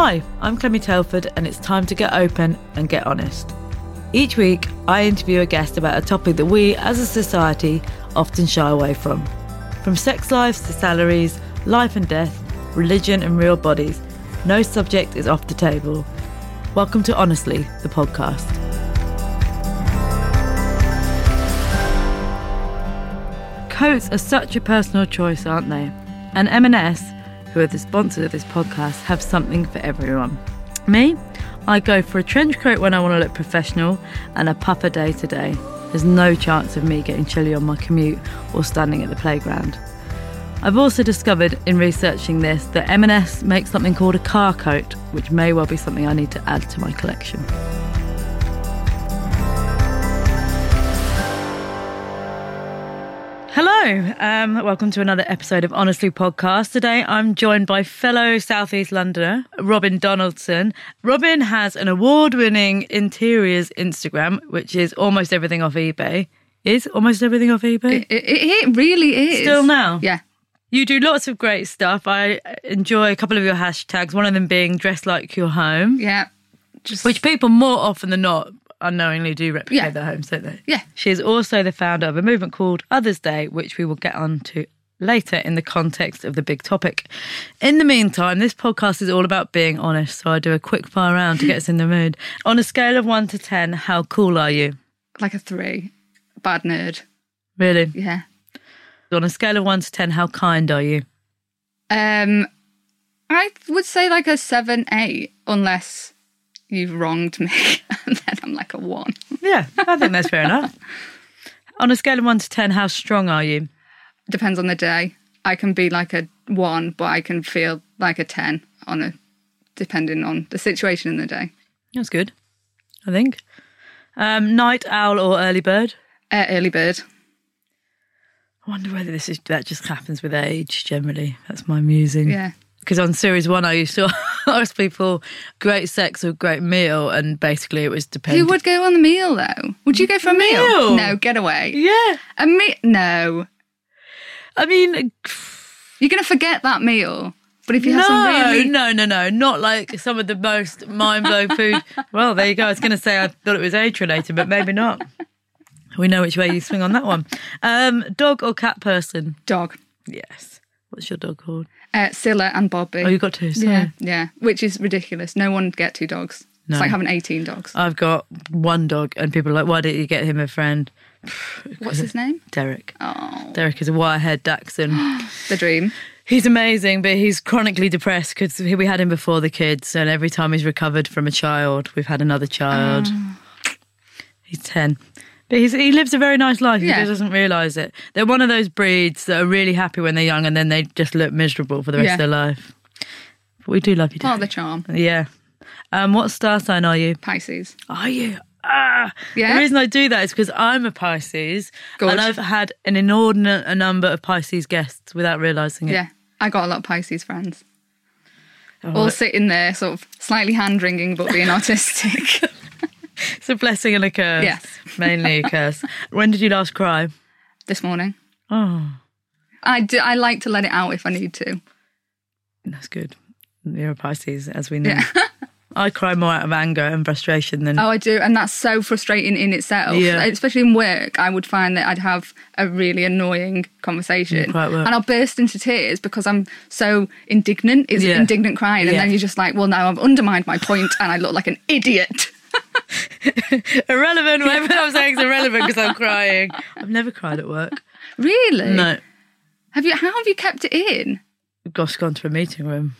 Hi, I'm Clemmy Telford and it's time to get open and get honest. Each week, I interview a guest about a topic that we, as a society, often shy away from. From sex lives to salaries, life and death, religion and real bodies, no subject is off the table. Welcome to Honestly, the podcast. Coats are such a personal choice, aren't they? And M&S, who are the sponsors of this podcast, have something for everyone. Me? I go for a trench coat when I want to look professional and a puffer day to day. There's no chance of me getting chilly on my commute or standing at the playground. I've also discovered in researching this that M&S makes something called a car coat, which may well be something I need to add to my collection. Hello, welcome to another episode of Honestly Podcast. Today I'm joined by fellow South East Londoner, Robin Donaldson. Robin has an award-winning interiors Instagram, which is almost everything off eBay. Is almost everything off eBay? It really is. Still now? Yeah. You do lots of great stuff. I enjoy a couple of your hashtags, one of them being dress like your home. Yeah. Which people more often than not unknowingly do replicate their homes, don't they? Yeah. She is also the founder of a movement called Others Day, which we will get on to later in the context of the big topic. In the meantime, this podcast is all about being honest, so I do a quick fire round to get us in the mood. On a scale of 1 to 10, how cool are you? Like a 3. Bad nerd. Really? Yeah. On a scale of 1 to 10, how kind are you? I would say like a 7, 8, unless you've wronged me, and then I'm like a 1. Yeah, I think that's fair enough. On a scale of 1 to 10, how strong are you? Depends on the day. I can be like a 1, but I can feel like a 10 depending on the situation in the day. That's good, I think. Night owl or early bird? Early bird. I wonder whether that just happens with age generally. That's my musing. Yeah. Because on Series 1, I used to ask people, great sex or great meal, and basically it was dependent. Who would go on the meal, though? Would you go for a meal? No, get away. Yeah. No. I mean... You're going to forget that meal. But if you have some really... No. Not like some of the most mind-blowing food. Well, there you go. I was going to say I thought it was age-related, but maybe not. We know which way you swing on that one. Dog or cat person? Dog. Yes. What's your dog called? Scylla and Bobby. Oh, you got 2, sorry. Yeah. Which is ridiculous. No one get 2 dogs. No. It's like having 18 dogs. I've got 1 dog, and people are like, why didn't you get him a friend? What's his name? Derek. Oh. Derek is a wire-haired Dachshund. The dream. He's amazing, but he's chronically depressed because we had him before the kids, and every time he's recovered from a child, we've had another child. He's 10. But he lives a very nice life. He just doesn't realise it. They're one of those breeds that are really happy when they're young and then they just look miserable for the rest of their life. But we do love you, Part of the charm. Yeah. What star sign are you? Pisces. Are you? Yeah. The reason I do that is because I'm a Pisces. Good. And I've had an inordinate number of Pisces guests without realising it. Yeah. I got a lot of Pisces friends. All sitting there, sort of slightly hand-wringing but being autistic. It's a blessing and a curse. Yes. Mainly a curse. When did you last cry? This morning. Oh. I like to let it out if I need to. That's good. You're a Pisces, as we know. Yeah. I cry more out of anger and frustration than... Oh, I do. And that's so frustrating in itself. Yeah. Especially in work, I would find that I'd have a really annoying conversation. Quite well. And I'll burst into tears because I'm so indignant. It's indignant crying. And then you're just like, well, now I've undermined my point and I look like an idiot. Irrelevant. Whatever I'm saying is irrelevant because I'm crying. I've never cried at work. Really? No. How have you kept it in? Gosh, gone to a meeting room.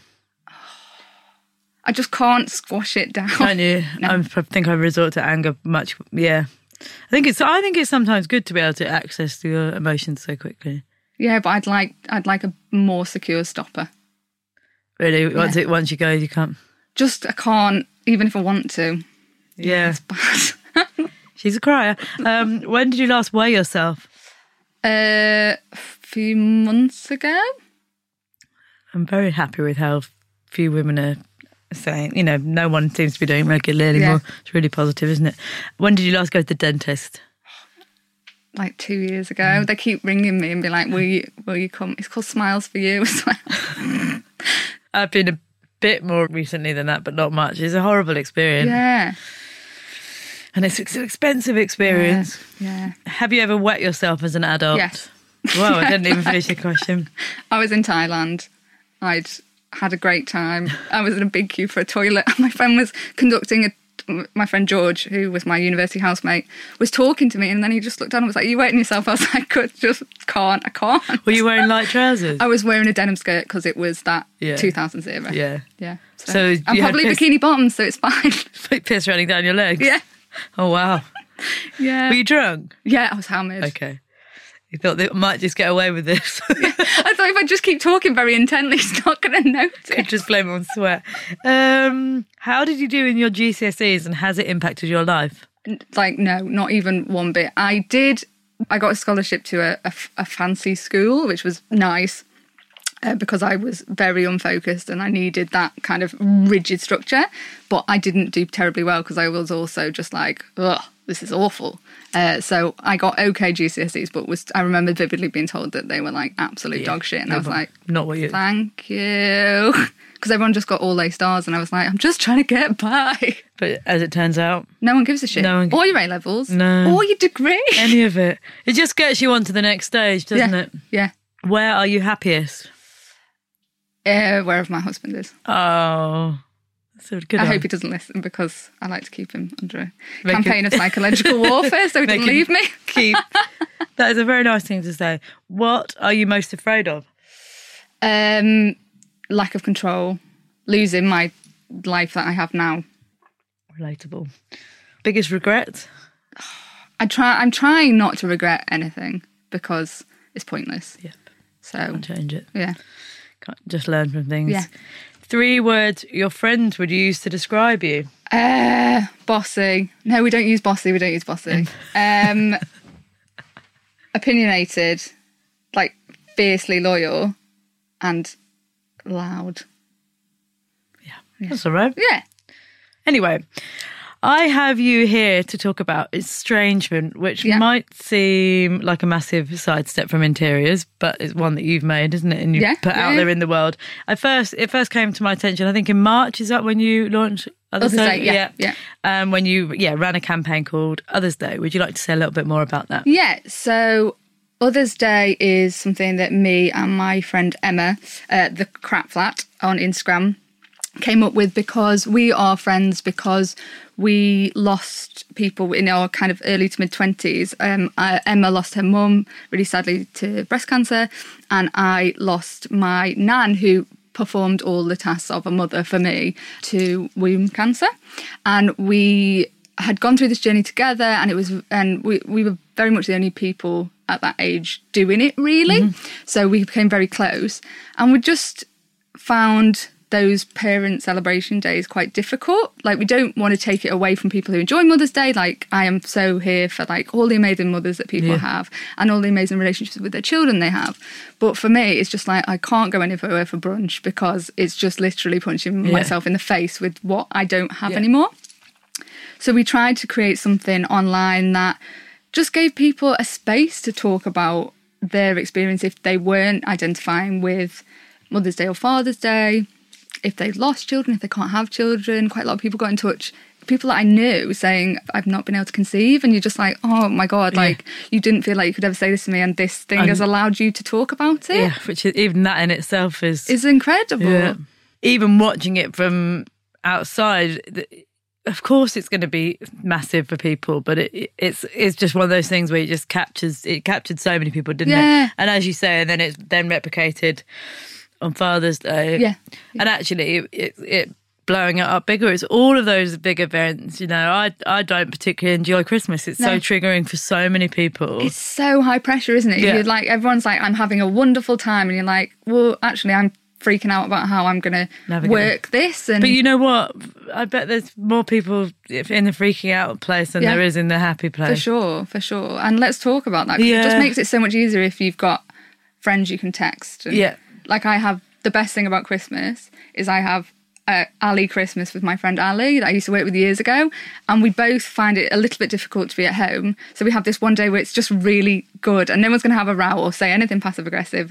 I just can't squash it down. Can you? No. I think I resort to anger much. Yeah. I think it's sometimes good to be able to access your emotions so quickly. Yeah, but I'd like a more secure stopper. Really? Once you go, you can't. Just I can't, even if I want to. Yeah. It's bad. She's a crier. When did you last weigh yourself? A few months ago. I'm very happy with how few women are saying, no one seems to be doing it regularly anymore. Yeah. It's really positive, isn't it? When did you last go to the dentist? Like 2 years ago. They keep ringing me and be like, will you come? It's called Smiles for You as well. I've been a bit more recently than that, but not much. It's a horrible experience. Yeah. And it's an expensive experience. Yeah. Have you ever wet yourself as an adult? Yes. Wow, I didn't even finish the question. I was in Thailand. I'd had a great time. I was in a big queue for a toilet. And my friend was my friend George, who was my university housemate, was talking to me, and then he just looked down and was like, "Are you wetting yourself?" I was like, I can't. Were you wearing light trousers? I was wearing a denim skirt because it was that 2000s era. Yeah. Yeah. So I'm probably bikini bottoms, so it's fine. Like piss running down your legs? Yeah. Oh, wow. Yeah. Were you drunk? Yeah, I was hammered. Okay. You thought they might just get away with this. I thought if I just keep talking very intently, he's not going to notice. Could just blame it on sweat. How did you do in your GCSEs, and has it impacted your life? Like, no, not even one bit. I got a scholarship to a fancy school, which was nice. Because I was very unfocused and I needed that kind of rigid structure. But I didn't do terribly well because I was also just like, ugh, this is awful. So I got okay GCSEs, but I remember vividly being told that they were like absolute dog shit. And I was like, not what you... Thank you. Because everyone just got all A stars and I was like, I'm just trying to get by. But as it turns out... No one gives a shit. Or your A-levels. No. Or your degree. Any of it. It just gets you on to the next stage, doesn't it? Yeah. Where are you happiest? Wherever my husband is. Oh, so good. I hope he doesn't listen because I like to keep him under a campaign of psychological warfare so he doesn't leave me. That is a very nice thing to say. What are you most afraid of? Lack of control, losing my life that I have now. Relatable. Biggest regret? I'm trying not to regret anything because it's pointless. Yep. So can't change it. Yeah. Can't just learn from things. Yeah. 3 words your friends would use to describe you. Bossy. No, we don't use bossy. Opinionated, like fiercely loyal, and loud. Yeah. That's all right. Yeah. Anyway, I have you here to talk about estrangement, which might seem like a massive sidestep from interiors, but it's one that you've made, isn't it? And you've put out there in the world. It first came to my attention, I think in March, is that when you launched Others Day? Yeah. When you ran a campaign called Others Day. Would you like to say a little bit more about that? Yeah, so Others Day is something that me and my friend Emma, the Crap Flat on Instagram, came up with because we are friends, because we lost people in our kind of early to mid-20s. Emma lost her mum really sadly to breast cancer, and I lost my nan, who performed all the tasks of a mother for me, to womb cancer. And we had gone through this journey together, and we were very much the only people at that age doing it, really. Mm-hmm. So we became very close, and we just found those parent celebration days quite difficult. Like, we don't want to take it away from people who enjoy Mother's Day. Like, I am so here for like all the amazing mothers that people have and all the amazing relationships with their children they have. But for me, it's just like, I can't go anywhere for brunch because it's just literally punching myself in the face with what I don't have anymore. So we tried to create something online that just gave people a space to talk about their experience if they weren't identifying with Mother's Day or Father's Day, if they've lost children, if they can't have children. Quite a lot of people got in touch, people that I knew, saying, I've not been able to conceive. And you're just like, oh my God, like, you didn't feel like you could ever say this to me, and this thing has allowed you to talk about it. Yeah, which is, even that in itself is incredible. Yeah. Even watching it from outside, of course it's going to be massive for people, but it's just one of those things where it captured so many people, didn't it? And as you say, and then it's then replicated on Father's Day. Yeah. And actually it blowing it up bigger. It's all of those big events. You know, I don't particularly enjoy Christmas. It's so triggering for so many people. It's so high pressure, isn't it? Yeah. You're like, everyone's like, I'm having a wonderful time, and you're like, well, actually I'm freaking out about how I'm going to work this. But you know what? I bet there's more people in the freaking out place than there is in the happy place. For sure. And let's talk about that. It just makes it so much easier if you've got friends you can text. And like, I have, the best thing about Christmas is I have Ali Christmas with my friend Ali that I used to work with years ago, and we both find it a little bit difficult to be at home. So we have this one day where it's just really good and no one's going to have a row or say anything passive aggressive,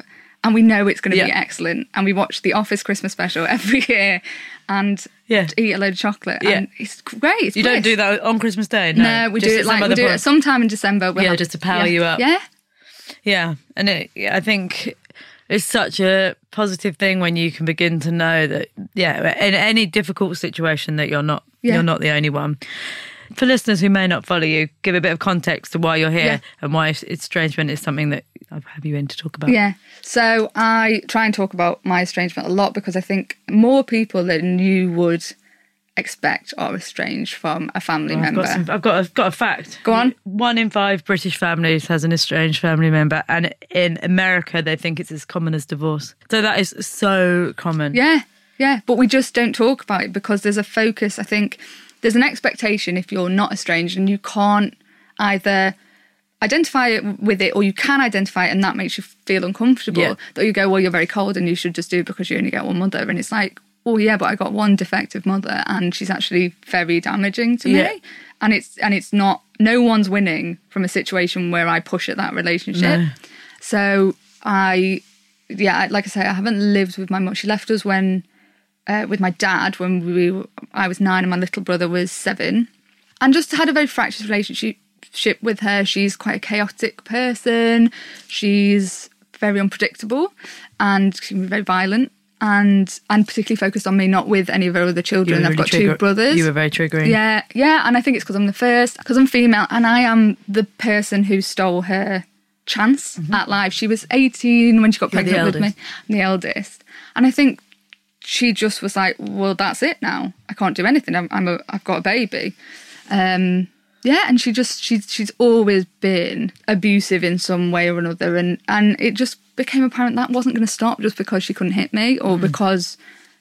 and we know it's going to be excellent. And we watch the Office Christmas special every year and eat a load of chocolate. And it's great. It's you bliss. don't do that on Christmas Day? No, we do it sometime in December. Just to power you up. Yeah. Yeah. And I think it's such a positive thing when you can begin to know that, in any difficult situation that you're not the only one. For listeners who may not follow you, give a bit of context to why you're here and why estrangement is something that I have you in to talk about. Yeah. So I try and talk about my estrangement a lot because I think more people than you would expect are estranged from a family member. I've got a fact. Go on. 1 in 5 British families has an estranged family member, and in America they think it's as common as divorce. So that is so common. Yeah, but we just don't talk about it because there's a focus. I think there's an expectation if you're not estranged and you can't either identify it with it or you can identify it and that makes you feel uncomfortable, that you go, well, you're very cold and you should just do it because you only get one mother. And it's like, oh yeah, but I got one defective mother and she's actually very damaging to me. And it's not, no one's winning from a situation where I push at that relationship. No. So like I say, I haven't lived with my mum. She left us with my dad when I was 9 and my little brother was 7, and just had a very fractious relationship with her. She's quite a chaotic person. She's very unpredictable and she can be very violent and particularly focused on me, not with any of her other children. I've got 2 brothers. You were very triggering. Yeah, and I think it's because I'm the first, because I'm female and I am the person who stole her chance at life. She was 18 when she got pregnant with me. I'm the eldest. And I think she just was like, well, that's it now. I can't do anything. I've got a baby. And she's always been abusive in some way or another. And it just became apparent that wasn't going to stop just because she couldn't hit me or because,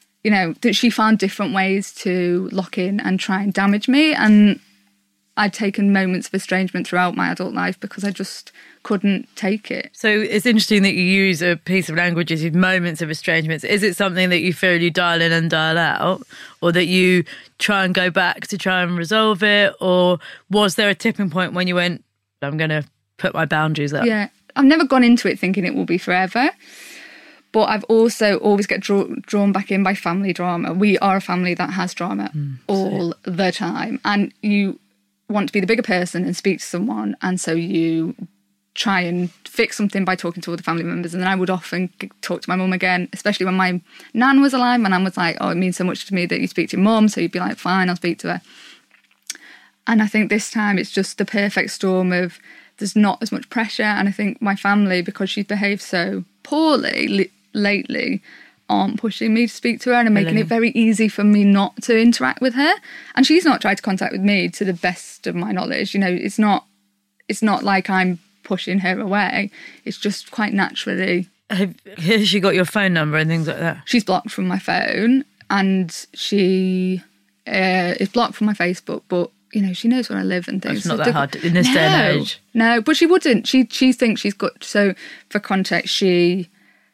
that she found different ways to lock in and try and damage me. And I'd taken moments of estrangement throughout my adult life because I just couldn't take it. So it's interesting that you use a piece of language as moments of estrangements. Is it something that you feel you dial in and dial out, or that you try and go back to try and resolve it? Or was there a tipping point when you went, I'm going to put my boundaries up? Yeah, I've never gone into it thinking it will be forever. But I've also always get drawn back in by family drama. We are a family that has drama all the time. And you want to be the bigger person and speak to someone, and so you try and fix something by talking to all the family members. And then I would often talk to my mum again, especially when my nan was alive. My nan was like, oh, it means so much to me that you speak to your mum. So you'd be like, fine, I'll speak to her. And I think this time it's just the perfect storm of there's not as much pressure. And I think my family, because she's behaved so poorly lately, aren't pushing me to speak to her and making it very easy for me not to interact with her. And she's not tried to contact with me to the best of my knowledge. It's not like I'm pushing her away. It's just quite naturally. Has she got your phone number and things like that? She's blocked from my phone and she is blocked from my Facebook, but she knows where I live and things. It's not that hard in this day and age. No, but she wouldn't. She thinks she's got, so for context, she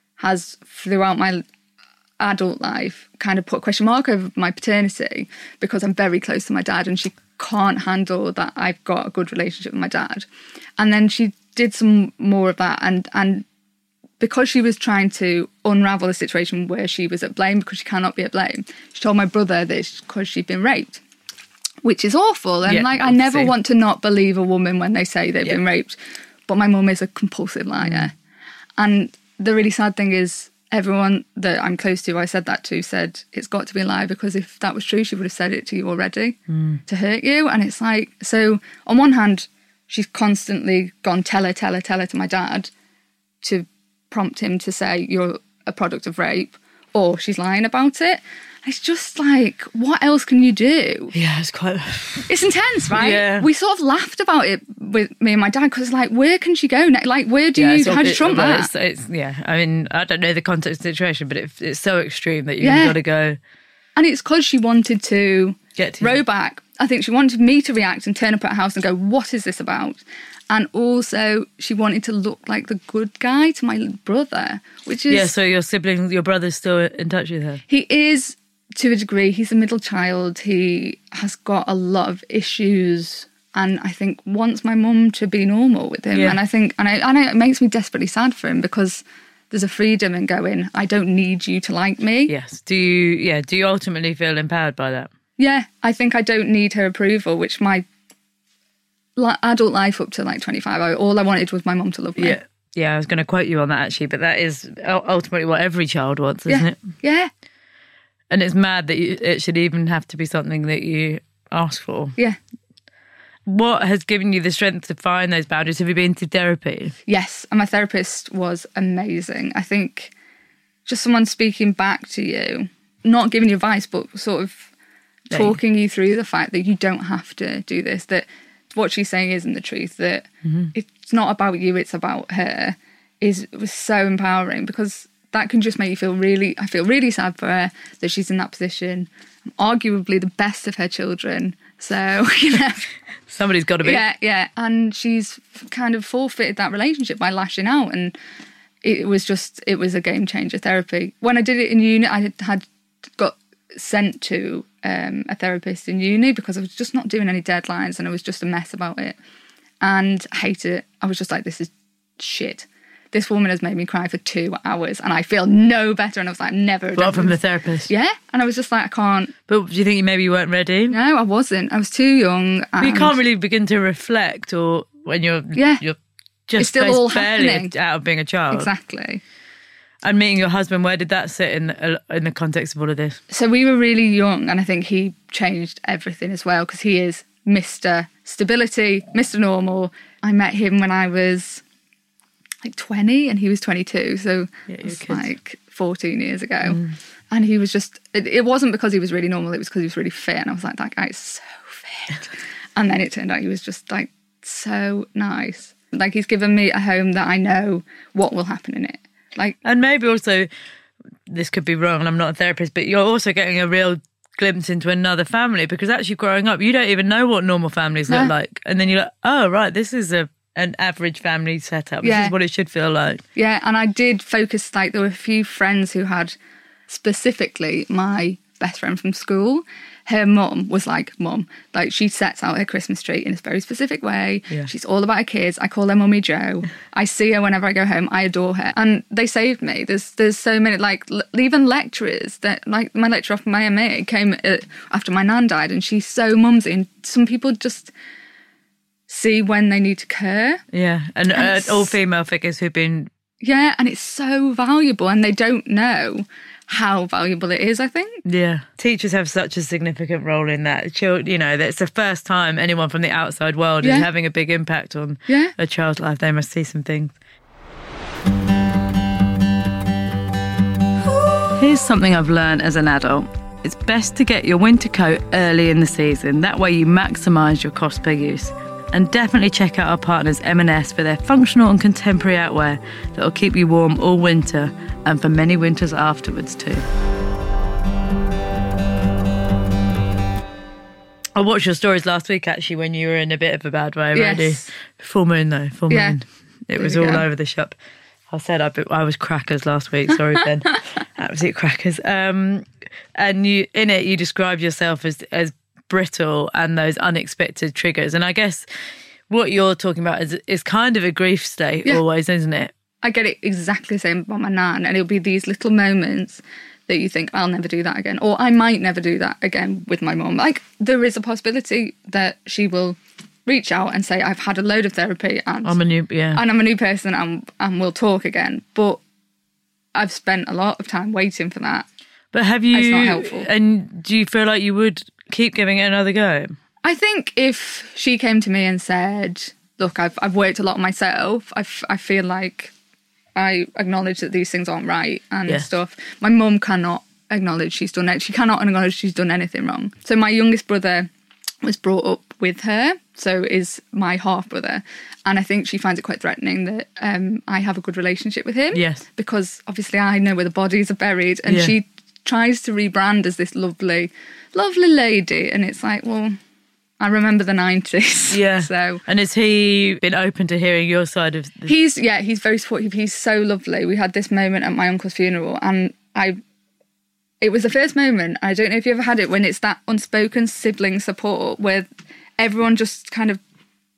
has throughout my adult life kind of put a question mark over my paternity because I'm very close to my dad and she can't handle that I've got a good relationship with my dad. And then she did some more of that and because she was trying to unravel a situation where she was at blame because she cannot be at blame, she told my brother this because she'd been raped, which is awful. And I never want to not believe a woman when they say they've been raped, but my mum is a compulsive liar. And the really sad thing is everyone that I'm close to, I said that to, said it's got to be a lie because if that was true, she would have said it to you already to hurt you. And it's like, so on one hand, she's constantly gone tell her to my dad to prompt him to say you're a product of rape, or she's lying about it. It's just like, what else can you do? Yeah, it's intense, right? Yeah. We sort of laughed about it with me and my dad because, like, where can she go next? Like, how do you trump that? I mean, I don't know the context of the situation, but it's so extreme that you've got to go. And it's because she wanted to row back. I think she wanted me to react and turn up at her house and go, what is this about? And also, she wanted to look like the good guy to my brother, which is... Yeah, so your brother's still in touch with her? He is... To a degree, he's a middle child. He has got a lot of issues, and I think wants my mum to be normal with him. Yeah. And I think, and it makes me desperately sad for him because there's a freedom in going, I don't need you to like me. Yes. Do you ultimately feel empowered by that? Yeah, I think I don't need her approval, which my adult life up to like 25, all I wanted was my mum to love me. Yeah, I was going to quote you on that actually, but that is ultimately what every child wants, isn't it? Yeah. And it's mad that it should even have to be something that you ask for. Yeah. What has given you the strength to find those boundaries? Have you been to therapy? Yes, and my therapist was amazing. I think just someone speaking back to you, not giving you advice, but sort of talking you through the fact that you don't have to do this, that what she's saying isn't the truth, that it's not about you, it's about her, was so empowering, because that can just make you feel I feel really sad for her that she's in that position. I'm arguably the best of her children. So, somebody's got to be. Yeah. And she's kind of forfeited that relationship by lashing out. And it was a game changer, therapy. When I did it in uni, I had got sent to a therapist in uni because I was just not doing any deadlines and I was just a mess about it. And I hated it. I was just like, this is shit. This woman has made me cry for 2 hours and I feel no better. And I was like, never. What, from the therapist? Yeah. And I was just like, I can't. But do you think maybe you weren't ready? No, I wasn't. I was too young. But you can't really begin to reflect or when you're just it's still all barely happening. Out of being a child. Exactly. And meeting your husband, where did that sit in the context of all of this? So we were really young and I think he changed everything as well because he is Mr. Stability, Mr. Normal. I met him when I was like 20 and he was 22, so it was like 14 years ago. And he was just, it wasn't because he was really normal, it was because he was really fit, and I was like, that guy's so fit. And then it turned out he was just like so nice. Like, he's given me a home that I know what will happen in it. Like, and maybe also, this could be wrong and I'm not a therapist, but you're also getting a real glimpse into another family, because actually growing up you don't even know what normal families look like, and then you're like, oh right, this is an average family setup. This is what it should feel like. Yeah, and I did focus, like, there were a few friends who had, specifically my best friend from school, her mum was like mum. Like, she sets out her Christmas tree in a very specific way. Yeah. She's all about her kids. I call her Mummy Jo. I see her whenever I go home. I adore her. And they saved me. There's so many, like, even lecturers that, like, my lecturer from my MA came after my nan died, and she's so mumsy. And some people just see when they need to care. Yeah, and all female figures who've been... Yeah, and it's so valuable, and they don't know how valuable it is, I think. Yeah. Teachers have such a significant role in that. You know, that's the first time anyone from the outside world is having a big impact on a child's life. They must see some things. Here's something I've learned as an adult. It's best to get your winter coat early in the season. That way you maximise your cost per use. And definitely check out our partners M&S for their functional and contemporary outwear that will keep you warm all winter and for many winters afterwards too. I watched your stories last week actually when you were in a bit of a bad way already. Yes. Full moon though, full moon. It was all over the shop. I said I was crackers last week, sorry Ben. Absolute crackers. And you in it you described yourself as brittle and those unexpected triggers, and I guess what you're talking about is kind of a grief state always, isn't it? I get it exactly the same about my nan, and it'll be these little moments that you think, I'll never do that again, or I might never do that again with my mum. Like, there is a possibility that she will reach out and say, I've had a load of therapy and I'm a new person and we'll talk again, but I've spent a lot of time waiting for that. But have you, it's not helpful. And do you feel like you would keep giving it another go? I think if she came to me and said, look, I've worked a lot on myself, I feel like I acknowledge that these things aren't right and stuff. My mum cannot acknowledge she's done it. She cannot acknowledge she's done anything wrong. So my youngest brother was brought up with her, so is my half brother, and I think she finds it quite threatening that I have a good relationship with him. Yes, because obviously I know where the bodies are buried, and she tries to rebrand as this lovely lady, and it's like, well, I remember the 90s. Yeah. So, and has he been open to hearing your side of this? He's very supportive. He's so lovely. We had this moment at my uncle's funeral, and it was the first moment, I don't know if you ever had it, when it's that unspoken sibling support where everyone just kind of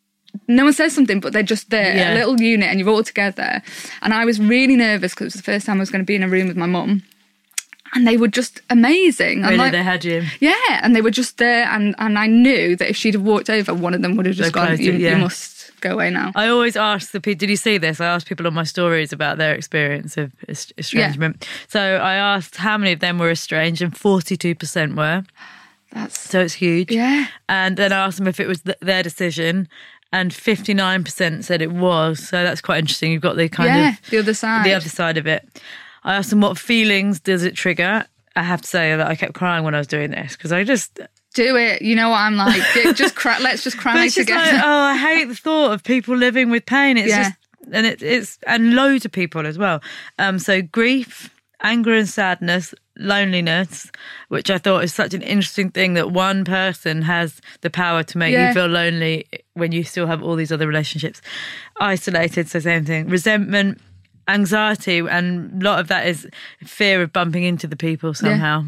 no one says something, but they're just there, Yeah. a little unit, and you're all together. And I was really nervous because it was the first time I was going to be in a room with my mum. And they were just amazing. Really, like, they had you. yeah, and they were just there. And I knew that if she'd have walked over, one of them would have just They gone, closed you, it, yeah. you must go away now. I always ask the people, did you see this? I asked people on my stories about their experience of estrangement. So I asked how many of them were estranged, and 42% were. So it's huge. Yeah. And then I asked them if it was their decision, and 59% said it was. So that's quite interesting. You've got the kind of... the other side. The other side of it. I asked them what feelings does it trigger. I have to say that I kept crying when I was doing this because I just... Do it. You know what I'm like. Just cry. Let's just cry But it's just together. like, I hate the thought of people living with pain. It's just... And it's and loads of people as well. So grief, anger and sadness, loneliness, which I thought is such an interesting thing that one person has the power to make you feel lonely when you still have all these other relationships. Isolated, so same thing. Resentment, anxiety, and a lot of that is fear of bumping into the people somehow.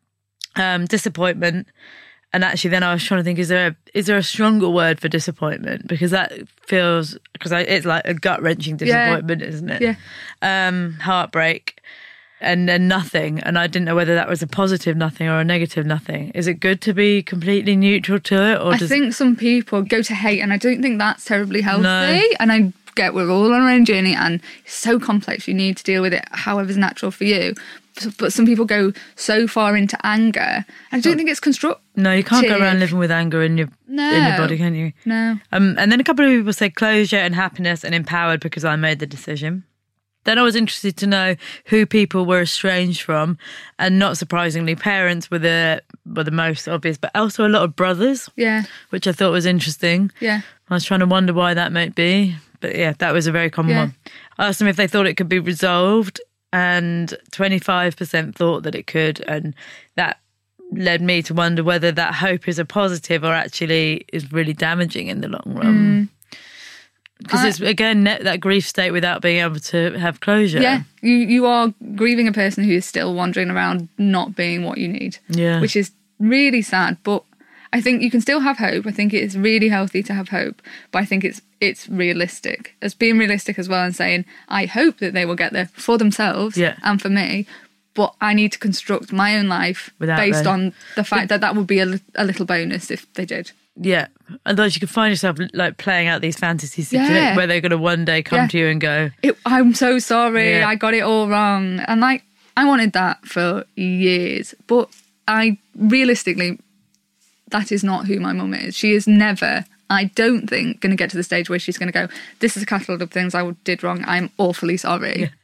Disappointment. And actually then I was trying to think, is there a stronger word for disappointment? Because that feels, it's like a gut-wrenching disappointment, isn't it? Yeah. Heartbreak and then nothing. And I didn't know whether that was a positive nothing or a negative nothing. Is it good to be completely neutral to it? Or I think some people go to hate, and I don't think that's terribly healthy. No. And I get we're all on our own journey, and it's so complex. You need to deal with it however's natural for you. But some people go so far into anger, and I don't think it's constructive. No, you can't go around living with anger in your body, can you? No. And then a couple of people said closure and happiness and empowered because I made the decision. Then I was interested to know who people were estranged from, and not surprisingly, parents were the most obvious, but also a lot of brothers. Yeah. Which I thought was interesting. Yeah. I was trying to wonder why that might be, but yeah, that was a very common one. I asked them if they thought it could be resolved, and 25% thought that it could, and that led me to wonder whether that hope is a positive or actually is really damaging in the long run. Because it's, again, that grief state without being able to have closure. Yeah, you are grieving a person who is still wandering around not being what you need. Yeah. Which is really sad, but I think you can still have hope. I think it is really healthy to have hope, but I think it's realistic. It's being realistic as well and saying, I hope that they will get there for themselves and for me, but I need to construct my own life based on the fact that would be a little bonus if they did. Yeah. Otherwise you could find yourself like playing out these fantasies where they're going to one day come to you and go, I'm so sorry, I got it all wrong. And like, I wanted that for years, but I realistically, that is not who my mum is. She is never, I don't think, going to get to the stage where she's going to go, this is a catalogue of things I did wrong, I'm awfully sorry. Yeah.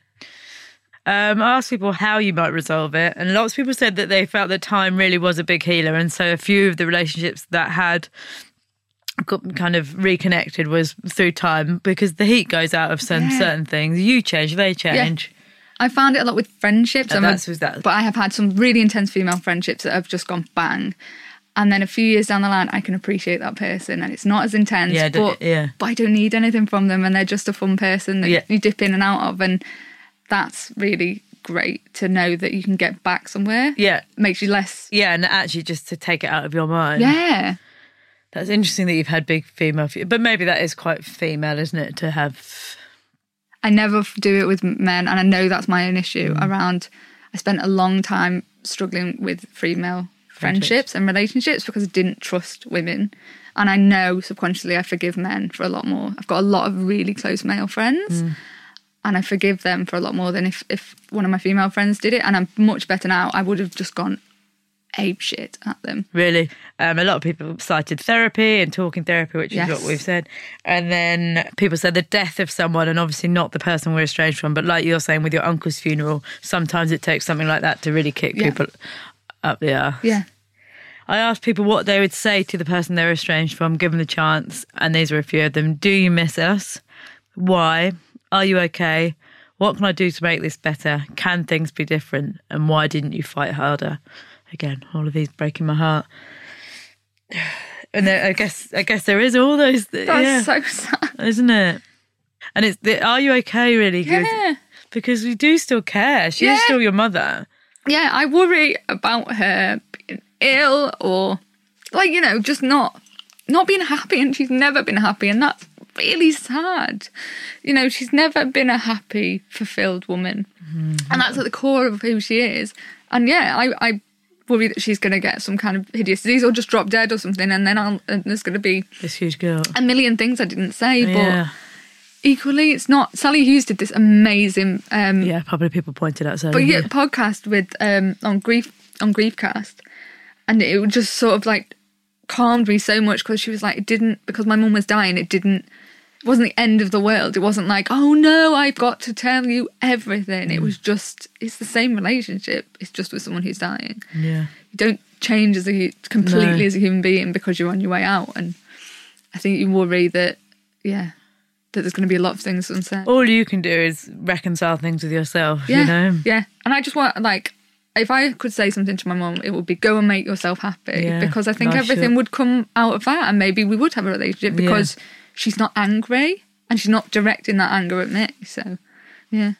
I asked people how you might resolve it, and lots of people said that they felt that time really was a big healer, and so a few of the relationships that had kind of reconnected was through time, because the heat goes out of certain things. You change, they change. Yeah. I found it a lot with friendships, but I have had some really intense female friendships that have just gone bang. And then a few years down the line, I can appreciate that person, and it's not as intense, but I don't need anything from them, and they're just a fun person that you dip in and out of, and that's really great to know that you can get back somewhere. Yeah. Makes you less... Yeah, and actually just to take it out of your mind. Yeah. That's interesting that you've had big female... But maybe that is quite female, isn't it, to have... I never do it with men, and I know that's my own issue around... I spent a long time struggling with female friendships and relationships because I didn't trust women. And I know subconsciously I forgive men for a lot more. I've got a lot of really close male friends... And I forgive them for a lot more than if one of my female friends did it. And I'm much better now. I would have just gone ape shit at them. Really? A lot of people cited therapy and talking therapy, which is what we've said. And then people said the death of someone, and obviously not the person we're estranged from, but like you're saying with your uncle's funeral, sometimes it takes something like that to really kick people up the arse. Yeah. I asked people what they would say to the person they're estranged from, given the chance, and these are a few of them. Do you miss us? Why? Are you okay? What can I do to make this better? Can things be different? And why didn't you fight harder? Again, all of these breaking my heart. And I guess there is all those. That's so sad, isn't it? And it's the are you okay really? Yeah. Because we do still care. She's still your mother. Yeah, I worry about her being ill or, like, just not being happy, and she's never been happy, and that's really sad. You know, she's never been a happy, fulfilled woman. Mm-hmm. And that's at the core of who she is. And yeah, I worry that she's going to get some kind of hideous disease or just drop dead or something, and then there's going to be this huge guilt. A million things I didn't say, but equally, it's not. Sally Hughes did this amazing... probably people pointed out Sally Hughes. Podcast with on Griefcast, and it was just sort of like calmed me so much, because she was like, because my mum was dying, it wasn't the end of the world. It wasn't like, oh no, I've got to tell you everything. It was just, it's the same relationship. It's just with someone who's dying. Yeah. You don't change completely as a human being because you're on your way out. And I think you worry that there's going to be a lot of things unsaid. All you can do is reconcile things with yourself, you know? Yeah. And I just want, like, if I could say something to my mum, it would be go and make yourself happy, because I think everything would come out of that, and maybe we would have a relationship, because she's not angry and she's not directing that anger at me. So, yeah.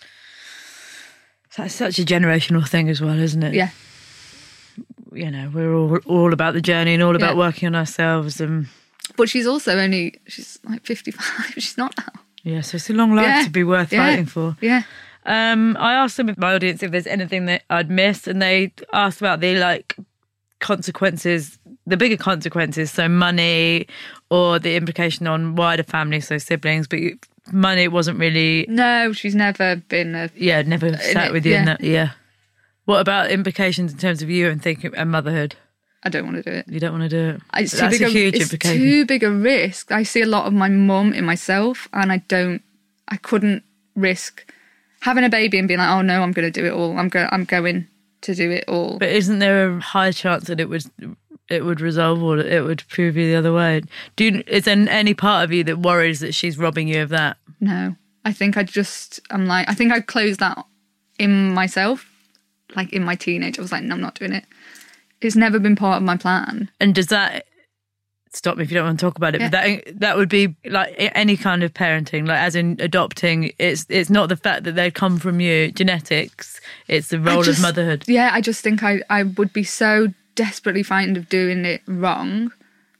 That's such a generational thing as well, isn't it? Yeah. You know, we're all about the journey and all about working on ourselves. But she's also she's like 55. She's not now. Yeah, so it's a long life to be worth fighting for. Yeah. I asked some of my audience if there's anything that I'd missed, and they asked about the consequences, the bigger consequences, so money or the implication on wider family, so siblings. But money wasn't really... No, she's never been never sat with you in that. Yeah. What about implications in terms of you and motherhood? I don't want to do it. You don't want to do it? It's That's a huge implication. It's too big a risk. I see a lot of my mum in myself, and I couldn't risk having a baby and being like, oh no, I'm going to do it all. I'm going to do it all. But isn't there a high chance that it would resolve, or it would prove you the other way? Is there any part of you that worries that she's robbing you of that? No. I think I think I closed that in myself, like in my teenage. I was like, no, I'm not doing it. It's never been part of my plan. And does that... Stop me if you don't want to talk about it, but that would be like any kind of parenting, like as in adopting. It's not the fact that they come from you, genetics. It's the role of motherhood. Yeah, I just think I would be so desperately frightened of doing it wrong,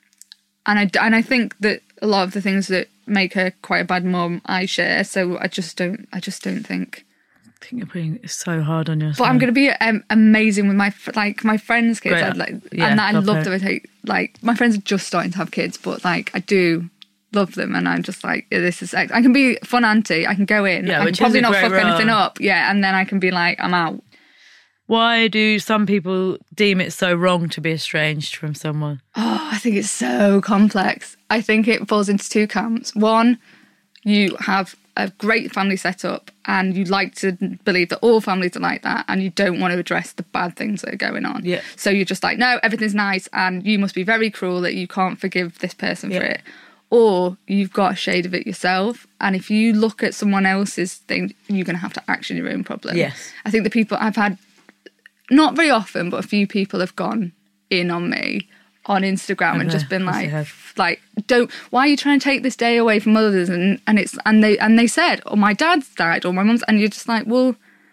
and I think that a lot of the things that make her quite a bad mum I share. So I just don't think. I think you're putting it so hard on yourself. But I'm going to be amazing with my friends' kids. I'd love them. Like, my friends are just starting to have kids, but like I do love them, and I'm just like, this is. I can be fun auntie. I can go in. I can probably not fuck anything up. Yeah, and then I can be like, I'm out. Why do some people deem it so wrong to be estranged from someone? Oh, I think it's so complex. I think it falls into two camps. One, you have a great family set up, and you like to believe that all families are like that, and you don't want to address the bad things that are going on. Yeah. So you're just like, no, everything's nice, and you must be very cruel that you can't forgive this person for it. Or you've got a shade of it yourself, and if you look at someone else's thing, you're going to have to action your own problem. Yes. I think the people I've had, not very often, but a few people have gone in on me on Instagram and just been like, why are you trying to take this day away from others? And they said, oh, my dad's died or my mum's, and you're just like, well,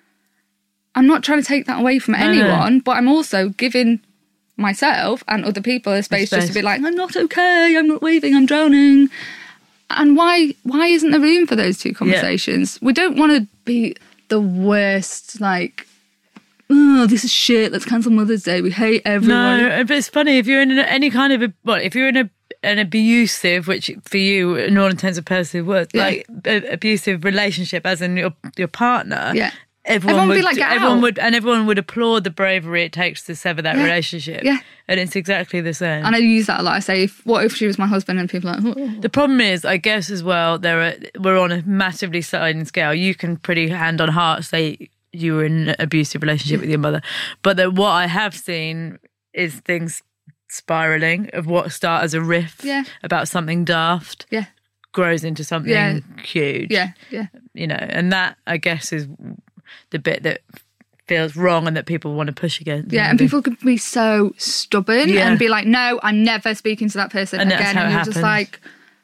I'm not trying to take that away from anyone, but I'm also giving myself and other people a space just to be like, I'm not okay, I'm not waving, I'm drowning. And why isn't there room for those two conversations? We don't want to be the worst, like, oh, this is shit, let's cancel Mother's Day, we hate everyone. No, but it's funny, if you're in any kind of if you're in an abusive, which for you, in all intents and purposes, was like abusive relationship, as in your partner. Yeah. Everyone would be like, everyone would applaud the bravery it takes to sever that relationship. Yeah. And it's exactly the same. And I use that a lot. I say, what if she was my husband? And people are like, oh. The problem is, I guess as well, we're on a massively sliding scale. You can pretty hand on heart say you were in an abusive relationship with your mother. But what I have seen is things spiralling of what start as a riff about something daft grows into something huge. Yeah, yeah. You know, and that, I guess, is the bit that feels wrong and that people want to push against. Yeah, and people could be so stubborn and be like, no, I'm never speaking to that person again. And you're just like,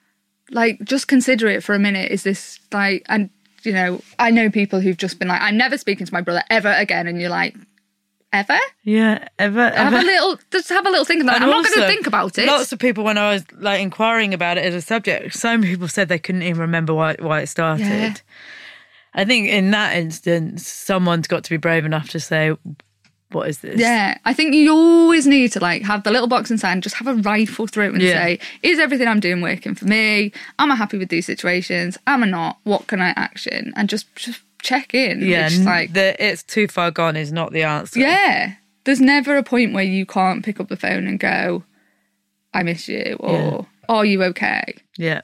just consider it for a minute. Is this like, and you know, I know people who've just been like, I'm never speaking to my brother ever again. And you're like, ever? Yeah, ever. Have a little think about it. I'm not going to think about it. Lots of people, when I was like inquiring about it as a subject, so many people said they couldn't even remember why it started. Yeah. I think in that instance, someone's got to be brave enough to say, what is this? Yeah, I think you always need to like have the little box inside and just have a rifle through it and say, is everything I'm doing working for me? Am I happy with these situations? Am I not? What can I action? And just check in. Yeah, It's like it's too far gone is not the answer. Yeah, there's never a point where you can't pick up the phone and go, I miss you, or are you okay? Yeah.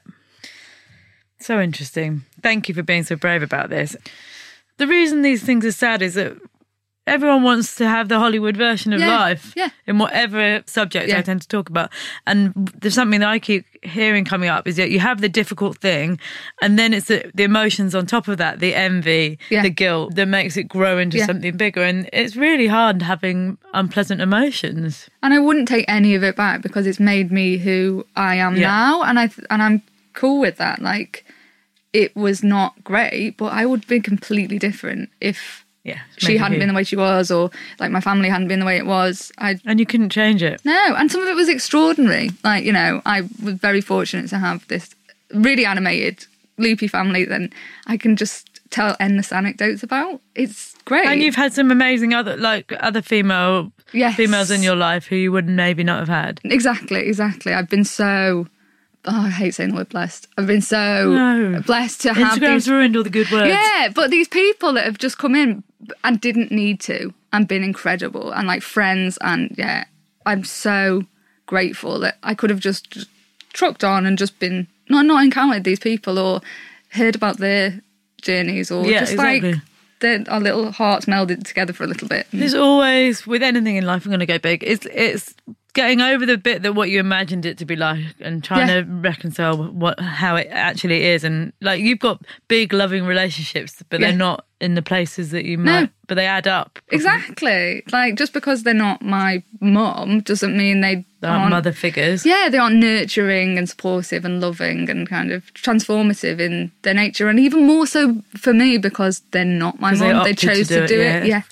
So interesting. Thank you for being so brave about this. The reason these things are sad is that everyone wants to have the Hollywood version of life in whatever subject I tend to talk about. And there's something that I keep hearing coming up is that you have the difficult thing and then it's the emotions on top of that, the envy, the guilt that makes it grow into something bigger. And it's really hard having unpleasant emotions. And I wouldn't take any of it back because it's made me who I am now. And I'm cool with that. Like, it was not great, but I would be completely different if she hadn't been the way she was, or like my family hadn't been the way it was. And you couldn't change it. No, and some of it was extraordinary. Like, you know, I was very fortunate to have this really animated, loopy family that I can just tell endless anecdotes about. It's great. And you've had some amazing other females in your life who you would maybe not have had. Exactly. I've been so... Oh, I hate saying the word blessed. I've been so blessed to have Instagram's ruined all the good words. Yeah, but these people that have just come in and didn't need to and been incredible and like friends, and I'm so grateful that I could have just trucked on and just been not encountered these people or heard about their journeys or like our little hearts melded together for a little bit. There's always, with anything in life, I'm going to go big. It's getting over the bit that what you imagined it to be like and trying to reconcile how it actually is. And like, you've got big loving relationships, but they're not in the places that you might, but they add up. Exactly. Like, just because they're not my mum doesn't mean they aren't mother figures. Yeah, they aren't nurturing and supportive and loving and kind of transformative in their nature. And even more so for me because they're not my mum. They chose to do it. Yeah.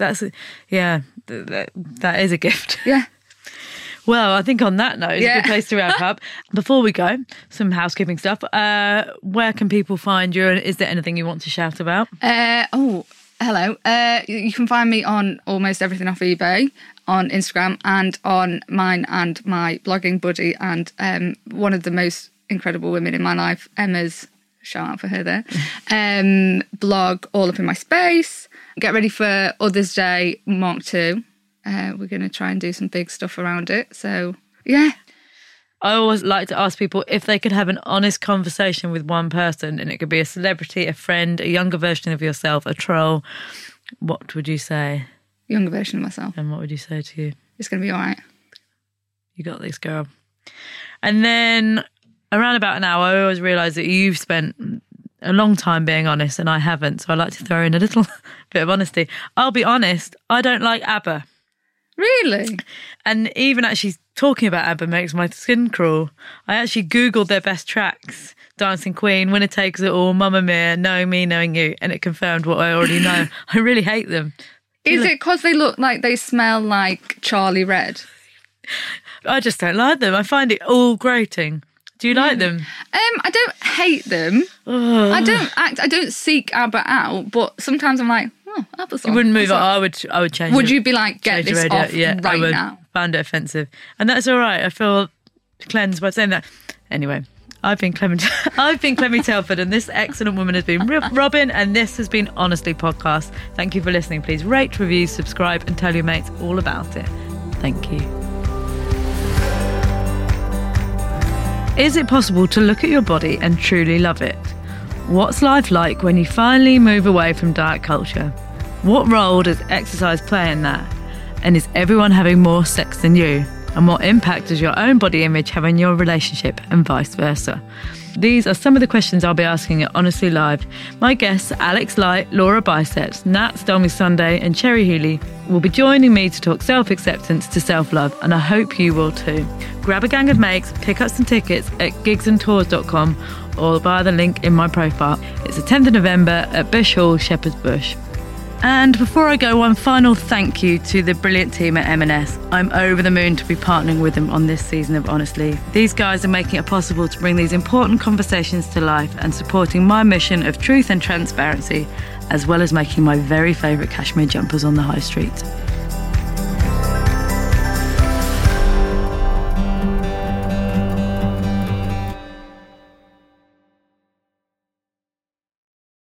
That is a gift. Yeah. Well, I think on that note, it's a good place to wrap up. Before we go, some housekeeping stuff. Where can people find you? And is there anything you want to shout about? Hello. You can find me on almost everything off eBay, on Instagram, and on mine and my blogging buddy, and one of the most incredible women in my life, Emma's, shout out for her there, blog All Up in My Space. Get ready for Others Day Mark II. We're going to try and do some big stuff around it. So, yeah. I always like to ask people if they could have an honest conversation with one person, and it could be a celebrity, a friend, a younger version of yourself, a troll. What would you say? Younger version of myself. And what would you say to you? It's going to be all right. You got this, girl. And then around about an hour, I always realise that you've spent a long time being honest and I haven't. So I like to throw in a little bit of honesty. I'll be honest, I don't like ABBA. Really? And even actually talking about ABBA makes my skin crawl. I actually Googled their best tracks. Dancing Queen, Winner Takes It All, Mamma Mia, Knowing Me, Knowing You. And it confirmed what I already know. I really hate them. Is it because they look like they smell like Charlie Red? I just don't like them. I find it all grating. Do you like them? I don't hate them. Oh. I don't seek ABBA out, but sometimes I'm like, ABBA song. You wouldn't move it. I would change it. Would you be like, get this off right I would. now? Found it offensive. And that's all right. I feel cleansed by saying that. Anyway, I've been Clemmie Telford, and this excellent woman has been Robin, and this has been Honestly Podcast. Thank you for listening. Please rate, review, subscribe, and tell your mates all about it. Thank you. Is it possible to look at your body and truly love it? What's life like when you finally move away from diet culture? What role does exercise play in that? And is everyone having more sex than you? And what impact does your own body image have on your relationship and vice versa? These are some of the questions I'll be asking at Honestly Live. My guests, Alex Light, Laura Biceps, Nat Stormy Sunday and Cherry Healy, will be joining me to talk self-acceptance to self-love, and I hope you will too. Grab a gang of mates, pick up some tickets at gigsandtours.com or via the link in my profile. It's the 10th of November at Bush Hall, Shepherd's Bush. And before I go, one final thank you to the brilliant team at M&S. I'm over the moon to be partnering with them on this season of Honestly. These guys are making it possible to bring these important conversations to life and supporting my mission of truth and transparency, as well as making my very favourite cashmere jumpers on the high street.